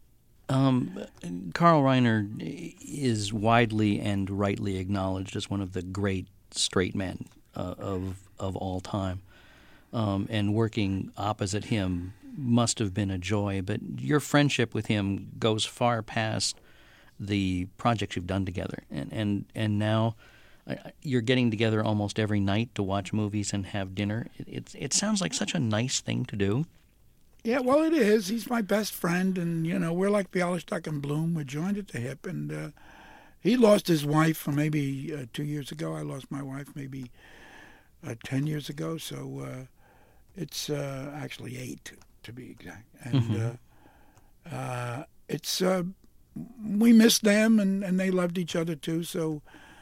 Carl Reiner is widely and rightly acknowledged as one of the great straight men of all time, and working opposite him must have been a joy. But your friendship with him goes far past the projects you've done together, and now you're getting together almost every night to watch movies and have dinner. It sounds like such a nice thing to do. Yeah, well, it is. He's my best friend, and, you know, we're like Bialystok and Bloom. We're joined at the hip, and he lost his wife maybe 2 years ago. I lost my wife maybe 10 years ago, so it's actually 8 to be exact. And it's we miss them, and they loved each other too. So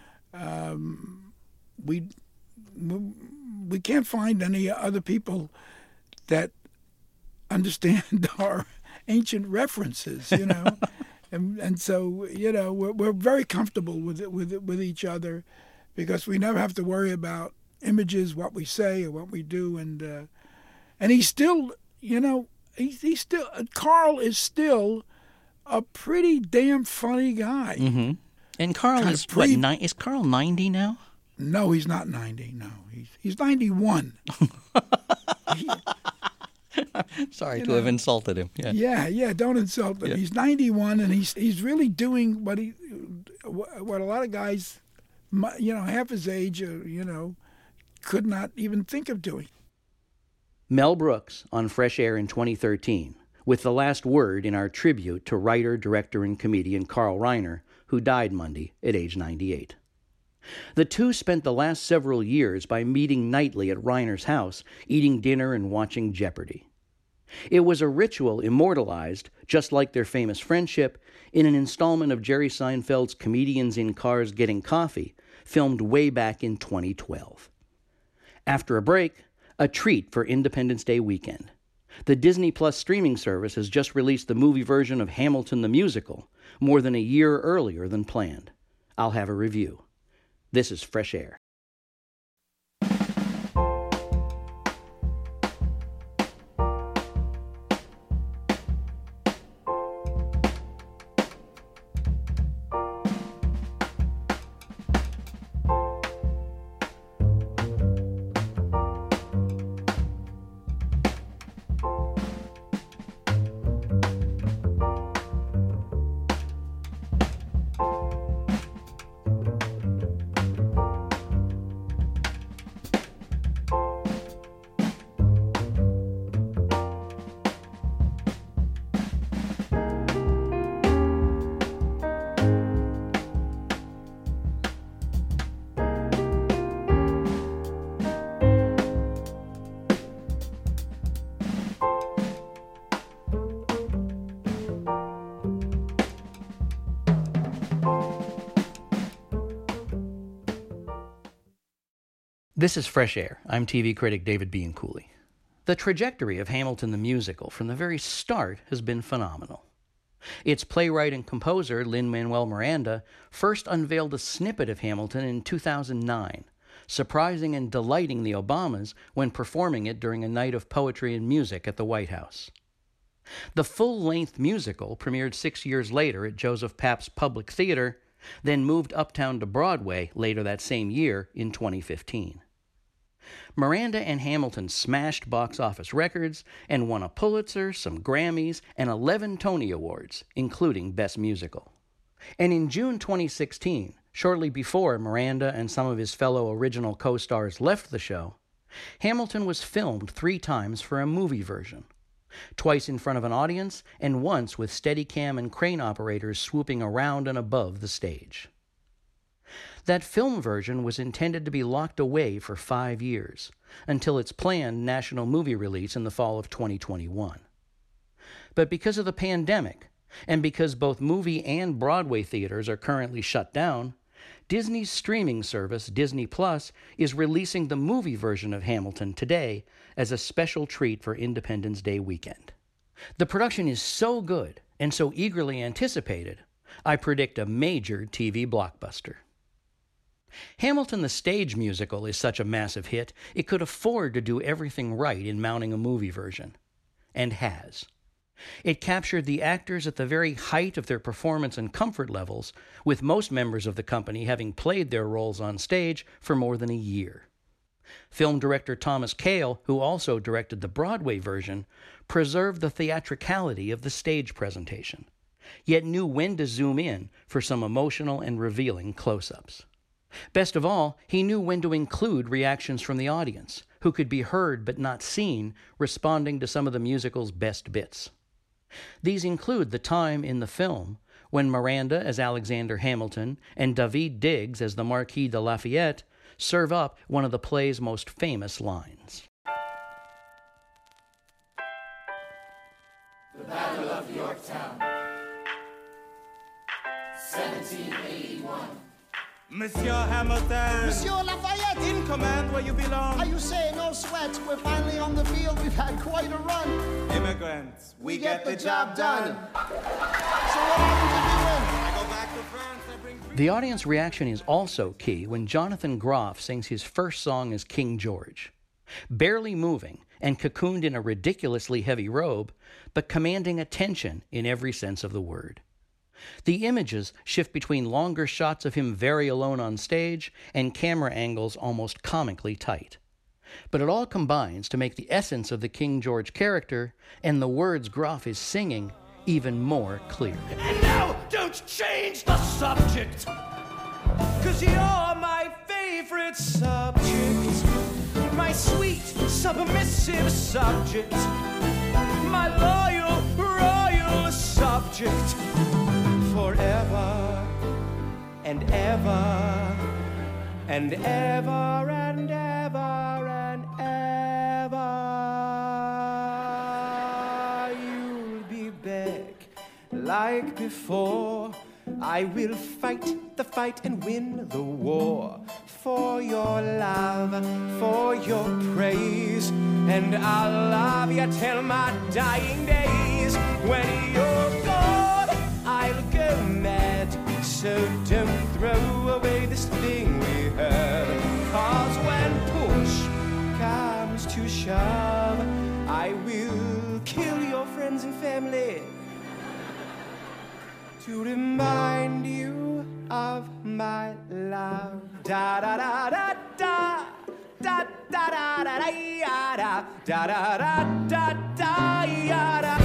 we can't find any other people that understand our ancient references, you know, and so, you know, we're very comfortable with each other, because we never have to worry about images, what we say or what we do, and he's still, you know, he's still, Carl is still a pretty damn funny guy. Mm-hmm. And Carl is is Carl 90 now? No, he's not 90. No, he's 91. Sorry to have insulted him. Yeah, don't insult him. Yeah. He's 91, and he's really doing what a lot of guys, you know, half his age, you know, could not even think of doing. Mel Brooks on Fresh Air in 2013, with the last word in our tribute to writer, director, and comedian Carl Reiner, who died Monday at age 98. The two spent the last several years by meeting nightly at Reiner's house, eating dinner and watching Jeopardy! It was a ritual immortalized, just like their famous friendship, in an installment of Jerry Seinfeld's Comedians in Cars Getting Coffee, filmed way back in 2012. After a break, a treat for Independence Day weekend. The Disney Plus streaming service has just released the movie version of Hamilton the Musical, more than a year earlier than planned. I'll have a review. This is Fresh Air. This is Fresh Air. I'm TV critic David Bianculli. The trajectory of Hamilton the Musical from the very start has been phenomenal. Its playwright and composer, Lin-Manuel Miranda, first unveiled a snippet of Hamilton in 2009, surprising and delighting the Obamas when performing it during a night of poetry and music at the White House. The full-length musical premiered 6 years later at Joseph Papp's Public Theater, then moved uptown to Broadway later that same year in 2015. Miranda and Hamilton smashed box office records and won a Pulitzer, some Grammys, and 11 Tony Awards, including Best Musical. And in June 2016, shortly before Miranda and some of his fellow original co-stars left the show, Hamilton was filmed 3 times for a movie version. Twice in front of an audience, and once with Steadicam and crane operators swooping around and above the stage. That film version was intended to be locked away for 5 years, until its planned national movie release in the fall of 2021. But because of the pandemic, and because both movie and Broadway theaters are currently shut down, Disney's streaming service, Disney Plus, is releasing the movie version of Hamilton today as a special treat for Independence Day weekend. The production is so good and so eagerly anticipated, I predict a major TV blockbuster. Hamilton the Stage Musical is such a massive hit, it could afford to do everything right in mounting a movie version. And has. It captured the actors at the very height of their performance and comfort levels, with most members of the company having played their roles on stage for more than a year. Film director Thomas Kail, who also directed the Broadway version, preserved the theatricality of the stage presentation, yet knew when to zoom in for some emotional and revealing close-ups. Best of all, he knew when to include reactions from the audience, who could be heard but not seen, responding to some of the musical's best bits. These include the time in the film when Miranda as Alexander Hamilton and Daveed Diggs as the Marquis de Lafayette serve up one of the play's most famous lines. The Battle of Yorktown, 1781. Monsieur Hamilton! Monsieur Lafayette! In command where you belong! Are you saying no sweat? We're finally on the field. We've had quite a run. Immigrants, we get the job done. So what happens if we win? I go back to France, I bring... The audience reaction is also key when Jonathan Groff sings his first song as King George. Barely moving and cocooned in a ridiculously heavy robe, but commanding attention in every sense of the word. The images shift between longer shots of him very alone on stage and camera angles almost comically tight. But it all combines to make the essence of the King George character and the words Groff is singing even more clear. And now, don't change the subject, 'cause you're my favorite subject, my sweet, submissive subject, my loyal, royal subject. Forever and ever and ever and ever and ever, you'll be back like before. I will fight the fight and win the war for your love, for your praise, and I'll love you till my dying days. When you're gone, I'll go mad, so don't throw away this thing we have. 'Cause when push comes to shove, I will kill your friends and family to remind you of my love. Da da da da da da da da da da da da da da da da da.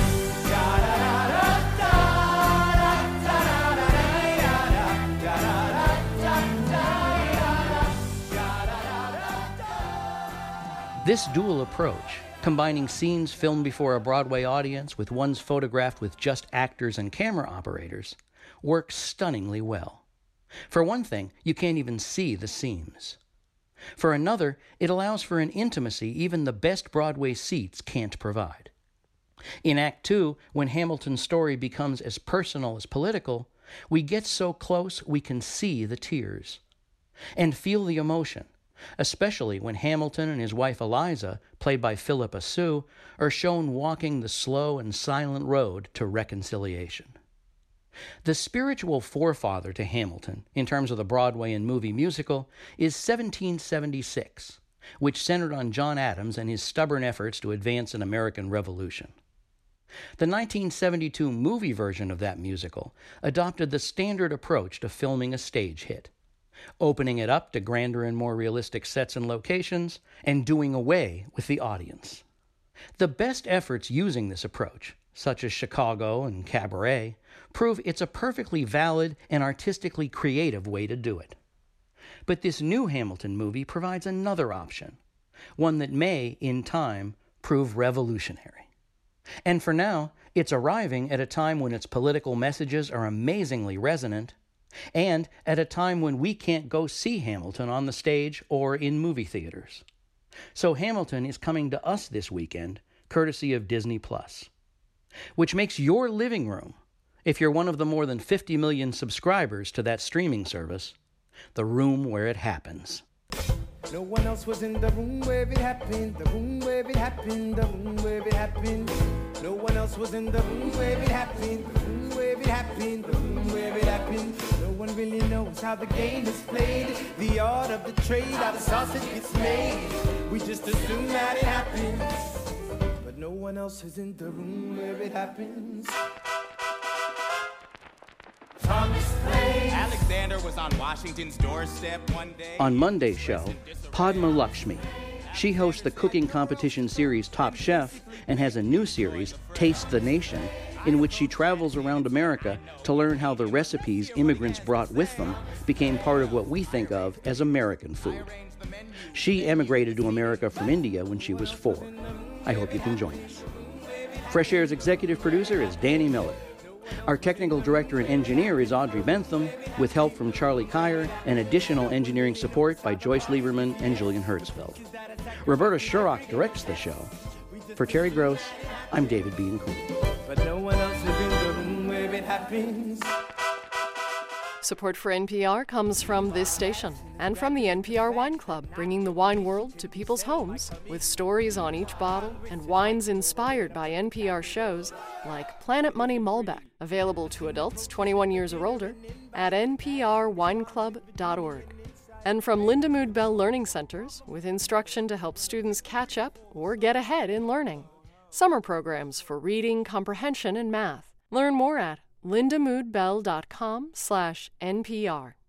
This dual approach, combining scenes filmed before a Broadway audience with ones photographed with just actors and camera operators, works stunningly well. For one thing, you can't even see the seams. For another, it allows for an intimacy even the best Broadway seats can't provide. In Act 2, when Hamilton's story becomes as personal as political, we get so close we can see the tears and feel the emotion, especially when Hamilton and his wife Eliza, played by Philippa Sue, are shown walking the slow and silent road to reconciliation. The spiritual forefather to Hamilton, in terms of the Broadway and movie musical, is 1776, which centered on John Adams and his stubborn efforts to advance an American Revolution. The 1972 movie version of that musical adopted the standard approach to filming a stage hit. opening it up to grander and more realistic sets and locations, and doing away with the audience. The best efforts using this approach, such as Chicago and Cabaret, prove it's a perfectly valid and artistically creative way to do it. But this new Hamilton movie provides another option, one that may, in time, prove revolutionary. And for now, it's arriving at a time when its political messages are amazingly resonant, and at a time when we can't go see Hamilton on the stage or in movie theaters. So Hamilton is coming to us this weekend, courtesy of Disney+, which makes your living room, if you're one of the more than 50 million subscribers to that streaming service, the room where it happens. No one else was in the room where it happened, the room where it happened, the room where it happened. No one else was in the room where it happened, the room where it happened, the room where it happened. No one really knows how the game is played, the art of the trade, how the sausage gets made. We just assume that it happens, but no one else is in the room where it happens. Alexander was on Washington's doorstep one day. On Monday's show, Padma Lakshmi. She hosts the cooking competition series Top Chef and has a new series, Taste the Nation, in which she travels around America to learn how the recipes immigrants brought with them became part of what we think of as American food. She emigrated to America from India when she was 4. I hope you can join us. Fresh Air's executive producer is Danny Miller. Our technical director and engineer is Audrey Bentham, with help from Charlie Kyer and additional engineering support by Joyce Lieberman and Julian Hertzfeld. Roberta Shurrock directs the show. For Terry Gross, I'm David Bianculli. But no one else is in the room where it happens. Support for NPR comes from this station and from the NPR Wine Club, bringing the wine world to people's homes with stories on each bottle and wines inspired by NPR shows like Planet Money Malbec, available to adults 21 years or older at nprwineclub.org. And from Lindamood Bell Learning Centers, with instruction to help students catch up or get ahead in learning. Summer programs for reading, comprehension, and math. Learn more at lindamoodbell.com/NPR.